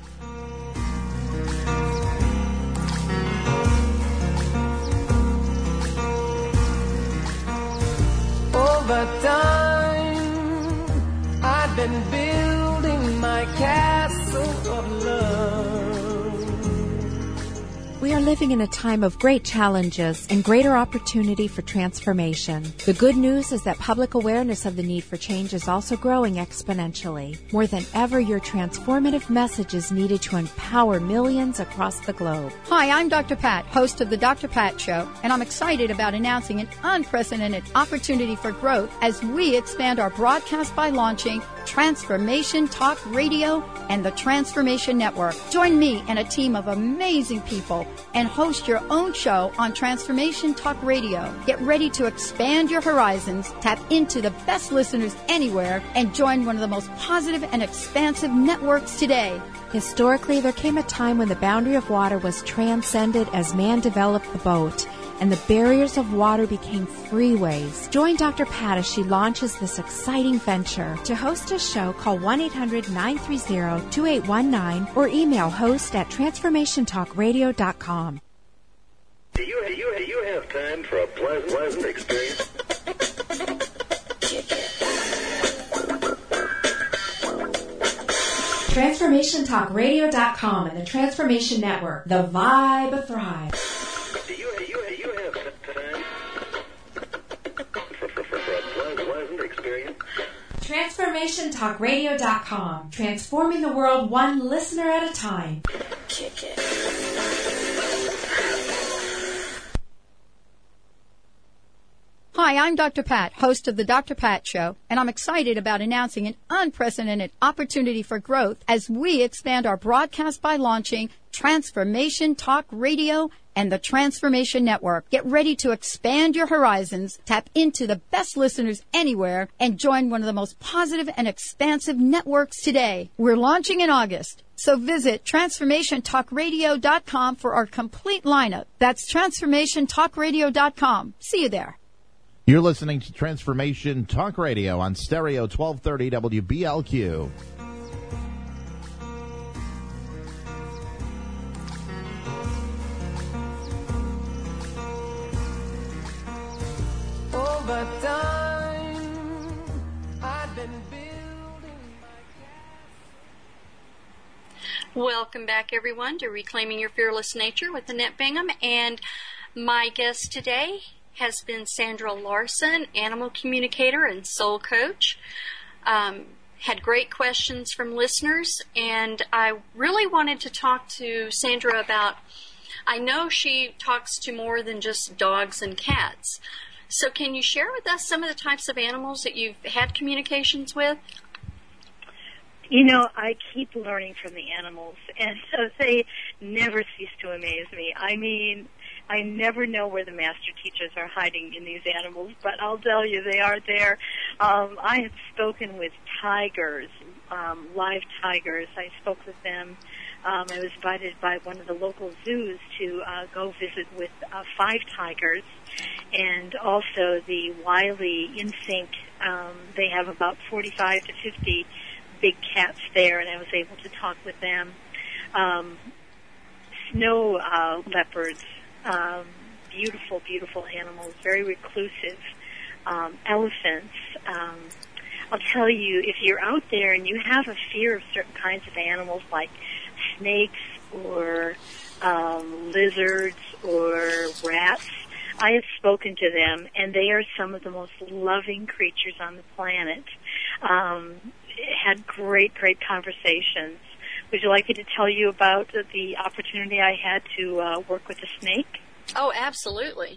Over time, I've been building my castle of love. We are living in a time of great challenges and greater opportunity for transformation. The good news is that public awareness of the need for change is also growing exponentially. More than ever, your transformative message is needed to empower millions across the globe. Hi, I'm Doctor Pat, host of the Doctor Pat Show, and I'm excited about announcing an unprecedented opportunity for growth as we expand our broadcast by launching Transformation Talk Radio and the Transformation Network. Join me and a team of amazing people and host your own show on Transformation Talk Radio. Get ready to expand your horizons, tap into the best listeners anywhere, and join one of the most positive and expansive networks today. Historically, there came a time when the boundary of water was transcended as man developed the boat, and the barriers of water became freeways. Join Doctor Pat as she launches this exciting venture. To host a show, call one eight hundred nine three zero two eight one nine or email host at transformation talk radio dot com. Do you, do you, do you have time for a pleasant, pleasant experience? transformation talk radio dot com and the Transformation Network, the vibe of Thrive. Do you, do you, do you have time? experience. Transformation Talk Radio dot com. Transforming the world one listener at a time. Kick it. Hi, I'm Doctor Pat, host of the Doctor Pat Show, and I'm excited about announcing an unprecedented opportunity for growth as we expand our broadcast by launching Transformation Talk Radio and the Transformation Network. Get ready to expand your horizons, tap into the best listeners anywhere, and join one of the most positive and expansive networks today. We're launching in August, so visit Transformation Talk Radio dot com for our complete lineup. That's Transformation Talk Radio dot com. See you there. You're listening to Transformation Talk Radio on Stereo twelve thirty W B L Q. Over time, I've been building my Welcome back, everyone, to Reclaiming Your Fearless Nature with Annette Bingham. And my guest today has been Sandra Larson, animal communicator and soul coach. Um, had great questions from listeners, and I really wanted to talk to Sandra about, I know she talks to more than just dogs and cats. So can you share with us some of the types of animals that you've had communications with? You know, I keep learning from the animals, and so they never cease to amaze me. I mean, I never know where the master teachers are hiding in these animals, but I'll tell you, they are there. Um, I have spoken with tigers, um, live tigers. I spoke with them. Um, I was invited by one of the local zoos to uh, go visit with uh, five tigers, and also the Wiley Insync. Um, they have about forty-five to fifty big cats there, and I was able to talk with them. Um, snow uh, leopards. Um, beautiful, beautiful animals, very reclusive. Um, elephants. Um, I'll tell you, if you're out there and you have a fear of certain kinds of animals like snakes or um, lizards or rats, I have spoken to them, and they are some of the most loving creatures on the planet. Um, had great, great conversations. Would you like me to tell you about the opportunity I had to uh, work with a snake? Oh, absolutely.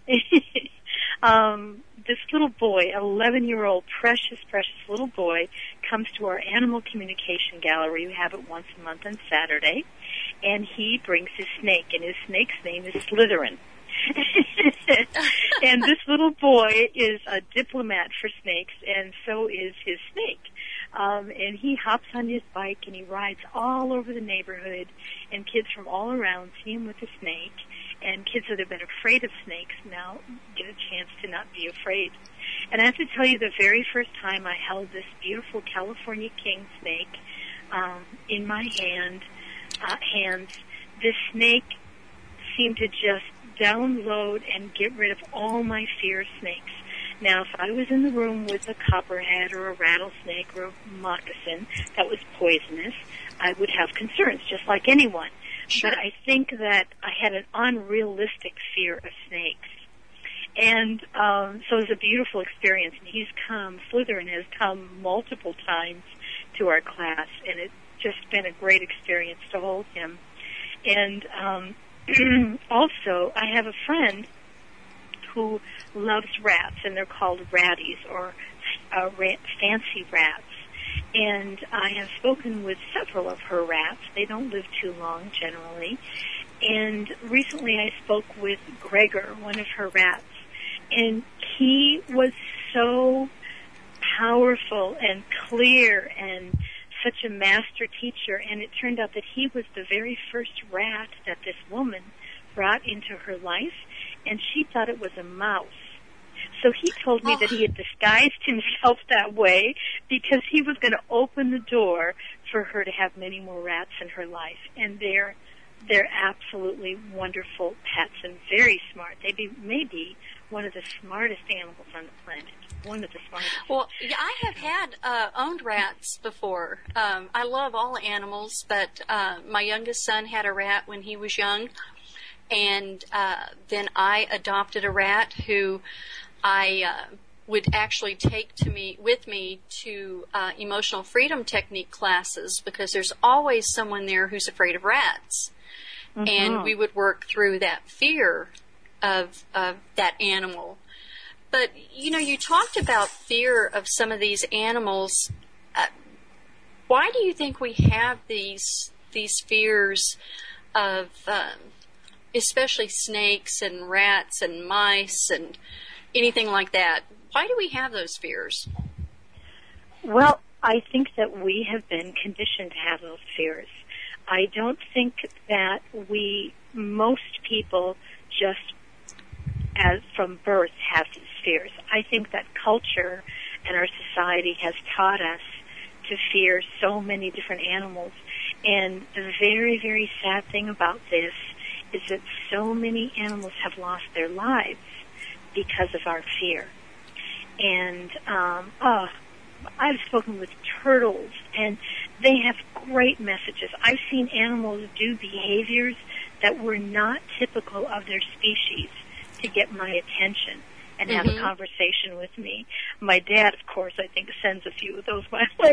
um, this little boy, eleven-year-old, precious, precious little boy, comes to our animal communication gallery. We have it once a month on Saturday, and he brings his snake, and his snake's name is Slytherin. And this little boy is a diplomat for snakes, and so is his snake. Um, and he hops on his bike and he rides all over the neighborhood, and kids from all around see him with the snake, and kids that have been afraid of snakes now get a chance to not be afraid. And I have to tell you, the very first time I held this beautiful California king snake um, in my hand, uh, hands, this snake seemed to just download and get rid of all my fear of snakes. Now, if I was in the room with a copperhead or a rattlesnake or a moccasin that was poisonous, I would have concerns, just like anyone. Sure. But I think that I had an unrealistic fear of snakes. And um, so it was a beautiful experience. And he's come, Slytherin has come multiple times to our class, and it's just been a great experience to hold him. And um, also, I have a friend who loves rats, and they're called ratties, or uh, rat, fancy rats. And I have spoken with several of her rats. They don't live too long, generally. And recently I spoke with Gregor, one of her rats, and he was so powerful and clear and such a master teacher. And it turned out that he was the very first rat that this woman brought into her life, and she thought it was a mouse. So he told me oh. that he had disguised himself that way because he was going to open the door for her to have many more rats in her life. And they're they're absolutely wonderful pets and very smart. They be maybe one of the smartest animals on the planet. One of the smartest. Well, yeah, I have had uh, owned rats before. Um, I love all animals, but uh, my youngest son had a rat when he was young, and uh, then I adopted a rat who I uh, would actually take to me with me to uh, emotional freedom technique classes, because there's always someone there who's afraid of rats. Mm-hmm. And we would work through that fear of, of that animal. But, you know, you talked about fear of some of these animals. Uh, why do you think we have these these fears of, um, especially snakes and rats and mice and anything like that? Why do we have those fears? Well, I think that we have been conditioned to have those fears. I don't think that we, most people, just as from birth, have these fears. I think that culture and our society has taught us to fear so many different animals. And the very, very sad thing about this is that so many animals have lost their lives because of our fear. And, um, oh, I've spoken with turtles, and they have great messages. I've seen animals do behaviors that were not typical of their species to get my attention and have mm-hmm. a conversation with me. My dad, of course, I think sends a few of those my way.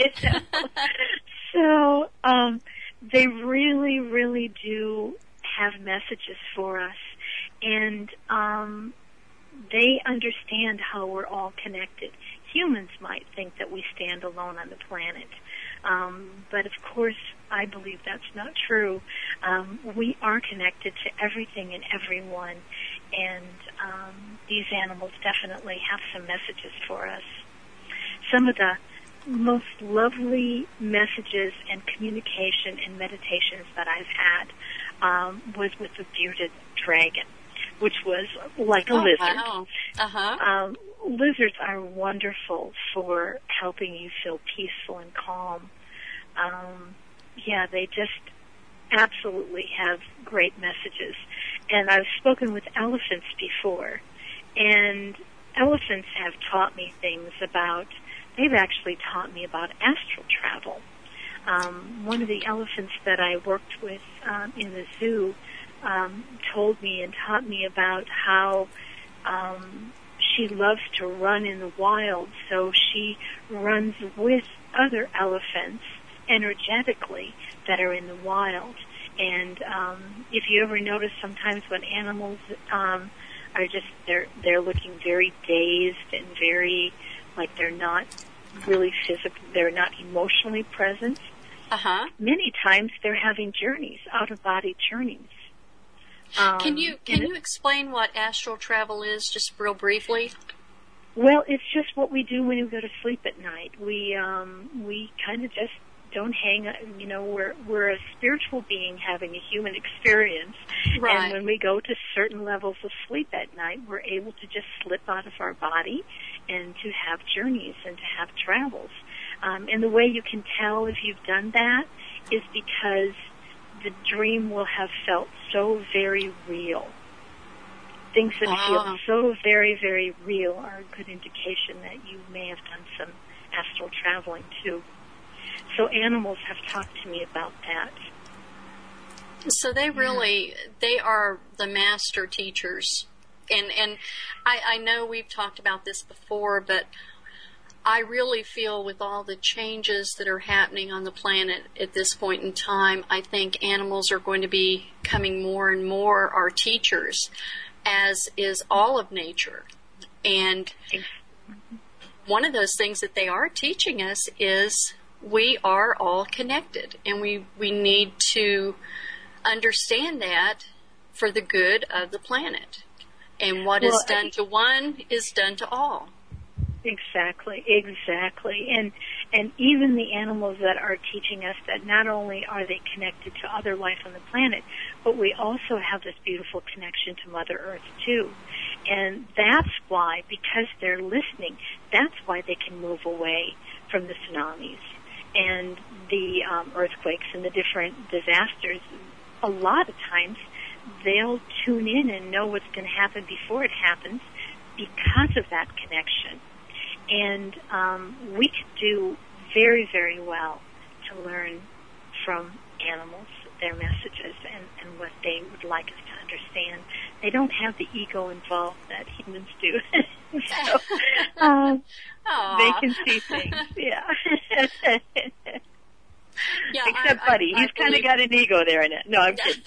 So um, they really, really do have messages for us, and um, they understand how we're all connected. Humans might think that we stand alone on the planet, um, but of course I believe that's not true. Um, we are connected to everything and everyone, and um, these animals definitely have some messages for us. Some of the most lovely messages and communication and meditations that I've had um, was with the bearded dragon, which was like a oh, lizard. Wow. Uh-huh. Um, lizards are wonderful for helping you feel peaceful and calm. Um, yeah, they just absolutely have great messages. And I've spoken with elephants before, and elephants have taught me things about, they've actually taught me about astral travel. Um, one of the elephants that I worked with um, in the zoo um, told me and taught me about how um, she loves to run in the wild, so she runs with other elephants energetically that are in the wild. And um, if you ever notice sometimes when animals um, are just, they're, they're looking very dazed and very, like they're not really physically, they're not emotionally present. Uh-huh. Many times they're having journeys, out-of-body journeys. Um, can you can you explain what astral travel is, just real briefly? Well, it's just what we do when we go to sleep at night. We um, we kind of just don't hang. You know, we're we're a spiritual being having a human experience, right. And when we go to certain levels of sleep at night, we're able to just slip out of our body and to have journeys and to have travels. Um, and the way you can tell if you've done that is because the dream will have felt so very real. Things that wow. feel so very, very real are a good indication that you may have done some astral traveling too. So animals have talked to me about that. So they really, they are the master teachers. And and I, I know we've talked about this before, but I really feel with all the changes that are happening on the planet at this point in time, I think animals are going to be becoming more and more our teachers, as is all of nature. And one of those things that they are teaching us is we are all connected, and we, we need to understand that for the good of the planet. And what well, is done to one is done to all. Exactly, exactly. And and even the animals that are teaching us that not only are they connected to other life on the planet, but we also have this beautiful connection to Mother Earth too. And that's why, because they're listening, that's why they can move away from the tsunamis and the um, earthquakes and the different disasters. A lot of times they'll tune in and know what's going to happen before it happens because of that connection. And um, we could do very, very well to learn from animals their messages and, and what they would like us to understand. They don't have the ego involved that humans do. So um, they can see things, yeah. Yeah, Except I, Buddy, I, he's I kind of got an ego there in it. No, I'm kidding.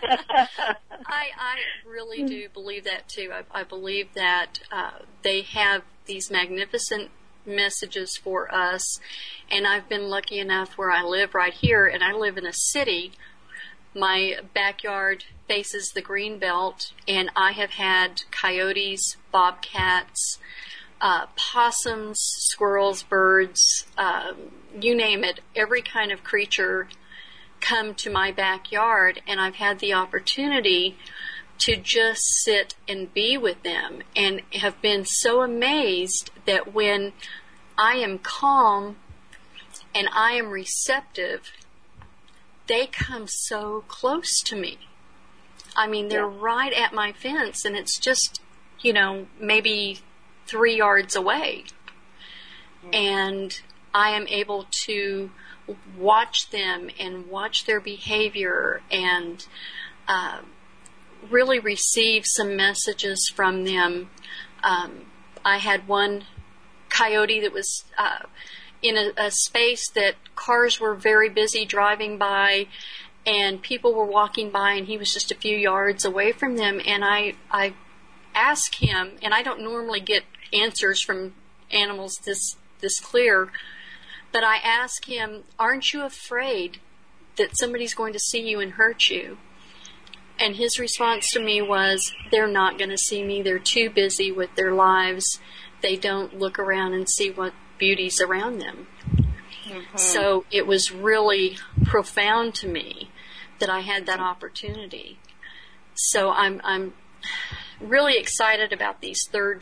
I, I really do believe that too. I, I believe that uh, they have these magnificent messages for us, and I've been lucky enough where I live right here, and I live in a city. My backyard faces the green belt, and I have had coyotes, bobcats, uh, possums, squirrels, birds, um, you name it, every kind of creature come to my backyard, and I've had the opportunity to just sit and be with them, and have been so amazed that when I am calm and I am receptive, they come so close to me. I mean, they're yeah. right at my fence, and it's just, you know, maybe three yards away. Mm-hmm. And I am able to watch them and watch their behavior and uh, really receive some messages from them. Um, I had one coyote that was uh, in a, a space that cars were very busy driving by, and people were walking by, and he was just a few yards away from them. And I, I asked him, and I don't normally get answers from animals this this clear, but I asked him, aren't you afraid that somebody's going to see you and hurt you? And his response to me was, they're not going to see me. They're too busy with their lives. They don't look around and see what beauty's around them. Mm-hmm. So it was really profound to me that I had that opportunity. So I'm I'm really excited about these third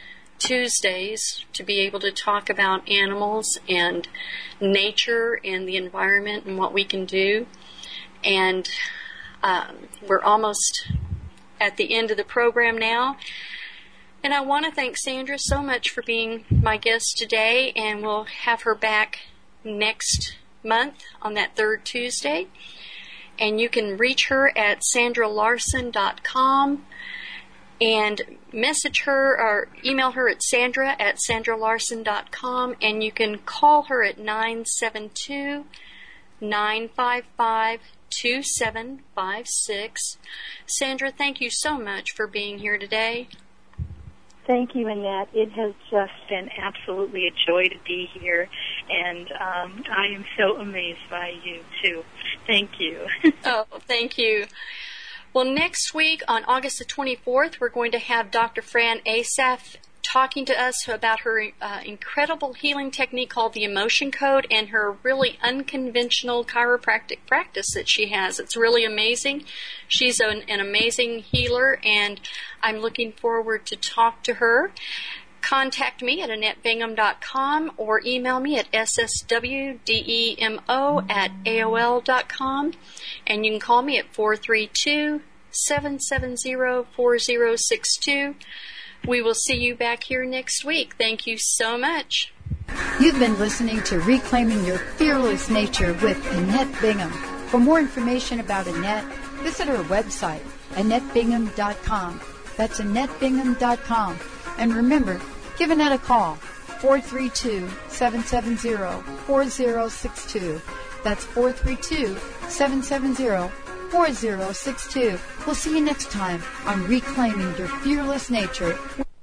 Tuesdays to be able to talk about animals and nature and the environment and what we can do. And um, we're almost at the end of the program now. And I want to thank Sandra so much for being my guest today, and we'll have her back next month on that third Tuesday. And you can reach her at sandra larson dot com and message her or email her at sandra at sandra larson dot com, and you can call her at nine seven two, nine five five, two seven five six. Sandra, thank you so much for being here today. Thank you, Annette. It has just been absolutely a joy to be here, and um, I am so amazed by you, too. Thank you. Oh, thank you. Well, next week on August the twenty-fourth, we're going to have Doctor Fran Asaf talking to us about her uh, incredible healing technique called the Emotion Code and her really unconventional chiropractic practice that she has. It's really amazing. She's an, an amazing healer, and I'm looking forward to talk to her. Contact me at annette bingham dot com or email me at s s w demo at a o l dot com, and you can call me at four three two, seven seven zero, four zero six two. We will see you back here next week. Thank you so much. You've been listening to Reclaiming Your Fearless Nature with Annette Bingham. For more information about Annette, visit her website, annette bingham dot com. That's annette bingham dot com. And remember, give Annette a call, four three two, seven seven zero, four zero six two. That's four three two, seven seven zero, four zero six two. We'll see you next time on Reclaiming Your Fearless Nature.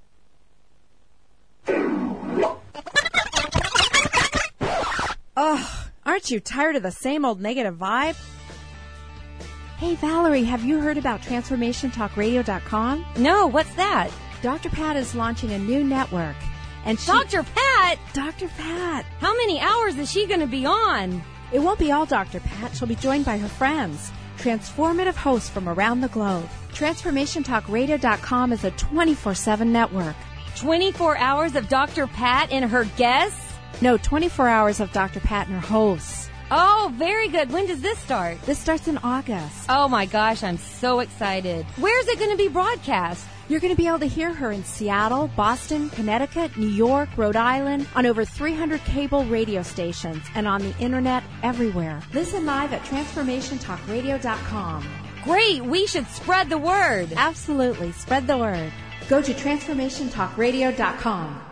Ugh, aren't you tired of the same old negative vibe? Hey, Valerie, have you heard about transformation talk radio dot com? No, what's that? Doctor Pat is launching a new network. And she, Doctor Pat? Doctor Pat. How many hours is she going to be on? It won't be all Doctor Pat. She'll be joined by her friends, transformative hosts from around the globe. transformation talk radio dot com is a twenty-four seven network. twenty-four hours of Doctor Pat and her guests? No, twenty-four hours of Doctor Pat and her hosts. Oh, very good. When does this start? This starts in August. Oh my gosh, I'm so excited. Where's it going to be broadcast? You're going to be able to hear her in Seattle, Boston, Connecticut, New York, Rhode Island, on over three hundred cable radio stations, and on the internet everywhere. Listen live at transformation talk radio dot com. Great, we should spread the word. Absolutely, spread the word. Go to transformation talk radio dot com.